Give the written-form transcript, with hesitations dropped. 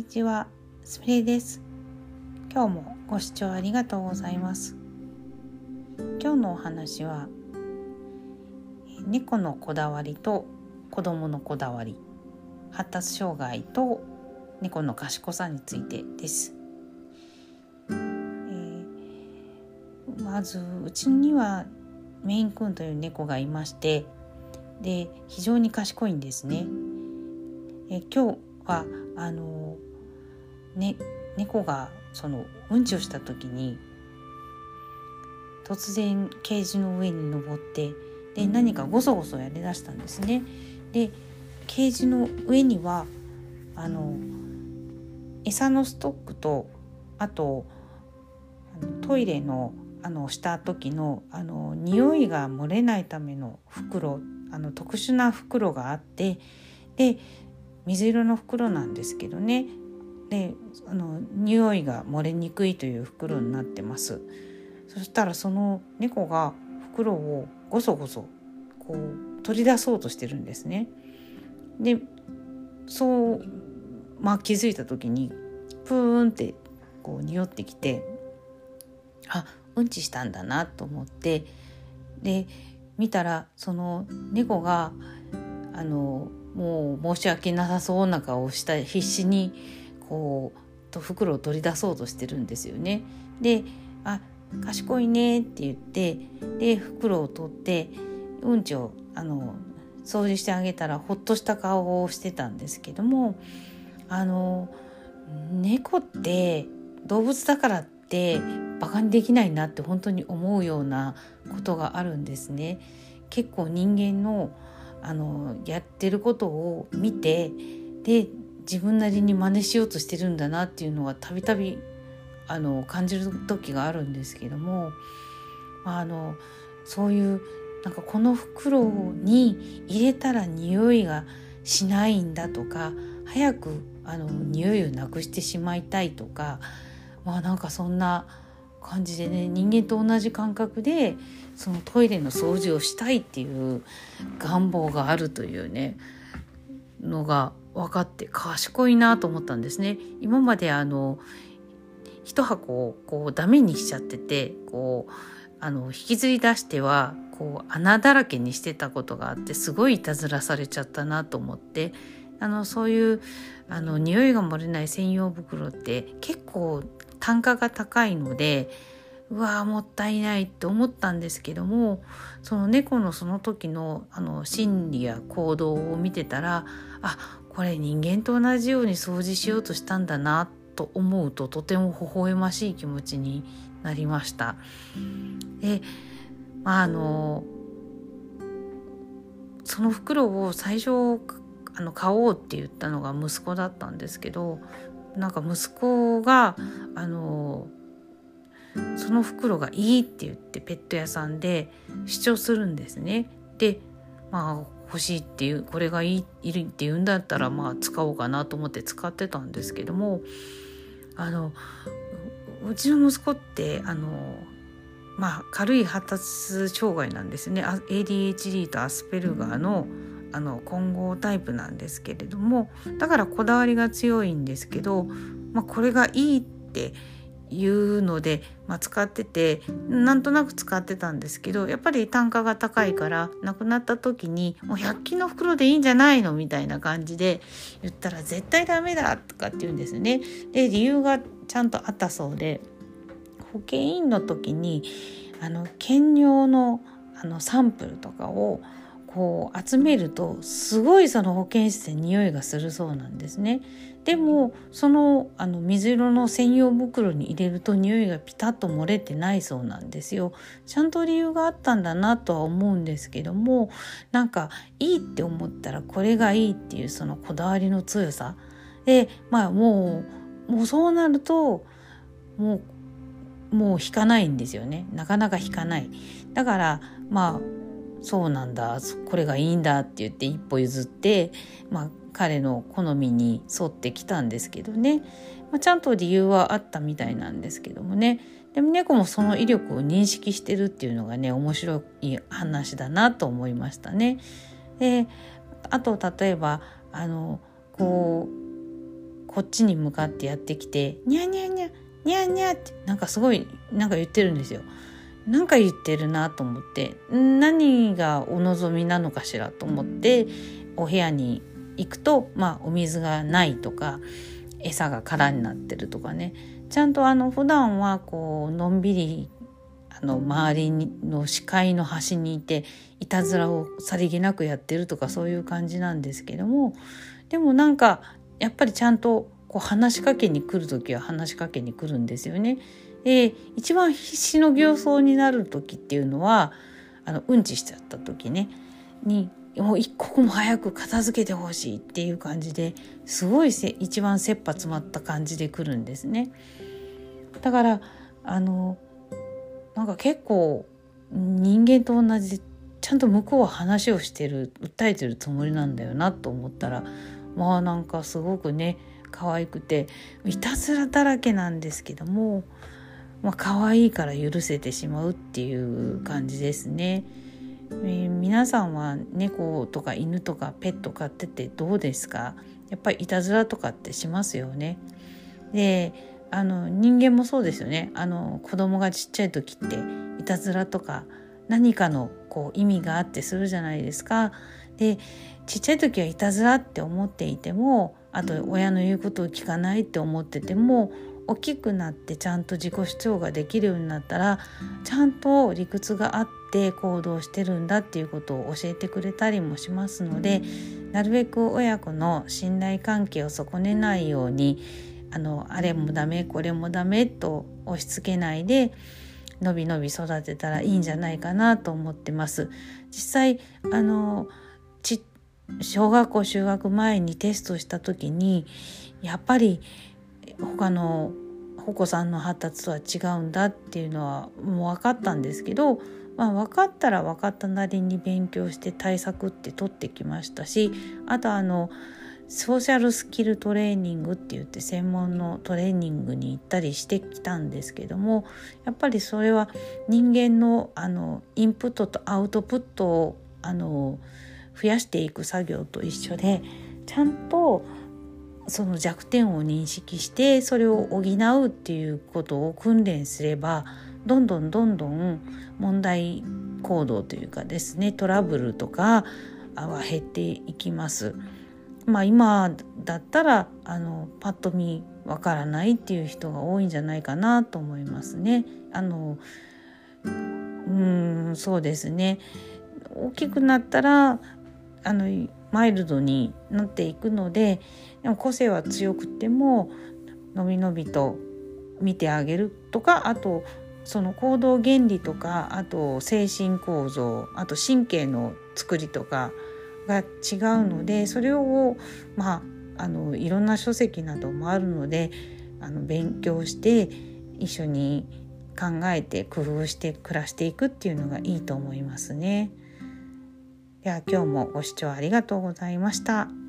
ちは、すみれです。今日もご視聴ありがとうございます。今日のお話は、猫のこだわりと子供のこだわり、発達障害と猫の賢さについてです。まずうちにはメイン君という猫がいまして、で非常に賢いんですね。今日は猫がうんちをした時に突然ケージの上に登ってで何かゴソゴソやりだしたんですね。でケージの上には餌のストックとあとトイレのした時の匂いが漏れないための袋、特殊な袋があって、で水色の袋なんですけどね、で匂いが漏れにくいという袋になってます。そしたらその猫が袋をゴソゴソ取り出そうとしてるんですね。でそう気づいた時にプーンって匂ってきて、うんちしたんだなと思って、で見たらその猫がもう申し訳なさそうな顔をした必死に袋を取り出そうとしてるんですよね。で賢いねって言って、で袋を取ってうんちを掃除してあげたらほっとした顔をしてたんですけども、猫って動物だからってバカにできないなって本当に思うようなことがあるんですね。結構人間のやってることを見て、で自分なりに真似しようとしてるんだなっていうのはたびたび感じる時があるんですけども、そういうこの袋に入れたら匂いがしないんだとか、早く匂いをなくしてしまいたいとか、そんな感じでね、人間と同じ感覚でそのトイレの掃除をしたいっていう願望があるというねのが分かって賢いなと思ったんですね。今まで一箱をダメにしちゃってて引きずり出しては穴だらけにしてたことがあって、すごいいたずらされちゃったなと思って、そういう匂いが漏れない専用袋って結構単価が高いので、もったいないって思ったんですけども、その猫のその時の心理や行動を見てたら、これ人間と同じように掃除しようとしたんだなと思うと、とても微笑ましい気持ちになりました。でその袋を最初買おうって言ったのが息子だったんですけど、息子がその袋がいいって言ってペット屋さんで主張するんですね。で欲しいっていう、これがいるって言うんだったら使おうかなと思って使ってたんですけども、うちの息子って軽い発達障害なんですね。ADHD とアスペルガーの混合タイプなんですけれども、だからこだわりが強いんですけど、これがいいっていうので、使ってて、なんとなく使ってたんですけど、やっぱり単価が高いからなくなった時にもう100均の袋でいいんじゃないのみたいな感じで言ったら、絶対ダメだとかって言うんですね。で理由がちゃんとあったそうで、保健院の時に検尿のサンプルとかを集めるとすごいその保健室で匂いがするそうなんですね。でもその水色の専用袋に入れると匂いがピタッと漏れてないそうなんですよ。ちゃんと理由があったんだなとは思うんですけども、いいって思ったらこれがいいっていうそのこだわりの強さで、もうそうなるともう引かないんですよね。なかなか引かない。だからそうなんだ、これがいいんだって言って一歩譲って、彼の好みに沿ってきたんですけどね、ちゃんと理由はあったみたいなんですけどもね。でも猫もその威力を認識してるっていうのがね、面白い話だなと思いましたね。であと例えば子こっちに向かってやってきてニャニャニャニャニャってなんかすごいなんか言ってるんですよ。なんか言ってるなと思って、何がお望みなのかしらと思ってお部屋に行くと、お水がないとか餌が空になってるとかね、ちゃんと普段はこうのんびり周りの視界の端にいていたずらをさりげなくやってるとか、そういう感じなんですけども、でもなんかやっぱりちゃんとこう話しかけに来るときは話しかけに来るんですよね。で一番必死の形相になる時っていうのはうんちしちゃった時ねに、もう一刻も早く片付けてほしいっていう感じですごい一番切羽詰まった感じで来るんですね。だからなんか結構人間と同じでちゃんと向こうは話をしてる訴えてるつもりなんだよなと思ったら、なんかすごくね可愛くていたずらだらけなんですけども、可愛いから許せてしまうっていう感じですね。皆さんは猫とか犬とかペット飼っててどうですか？やっぱりいたずらとかってしますよね。で人間もそうですよね。子供がちっちゃい時っていたずらとか何かのこう意味があってするじゃないですか。でちっちゃい時はいたずらって思っていても、あと親の言うことを聞かないって思ってても、大きくなってちゃんと自己主張ができるようになったらちゃんと理屈があって行動してるんだっていうことを教えてくれたりもしますので、なるべく親子の信頼関係を損ねないようにあれもダメこれもダメと押し付けないでのびのび育てたらいいんじゃないかなと思ってます。実際小学校就学前にテストした時にやっぱり他のお子さんの発達とは違うんだっていうのはもう分かったんですけど、分かったら分かったなりに勉強して対策って取ってきましたし、あとソーシャルスキルトレーニングって言って専門のトレーニングに行ったりしてきたんですけども、やっぱりそれは人間のインプットとアウトプットを増やしていく作業と一緒で、ちゃんとその弱点を認識してそれを補うっていうことを訓練すれば、どんどん問題行動というかですね、トラブルとかは減っていきます。今だったらパッと見わからないっていう人が多いんじゃないかなと思いますね。そうですね。大きくなったらマイルドになっていくので、でも個性は強くてものびのびと見てあげるとか、あとその行動原理とか、あと精神構造、あと神経の作りとかが違うので、それをいろんな書籍などもあるので勉強して一緒に考えて工夫して暮らしていくっていうのがいいと思いますね。では今日もご視聴ありがとうございました。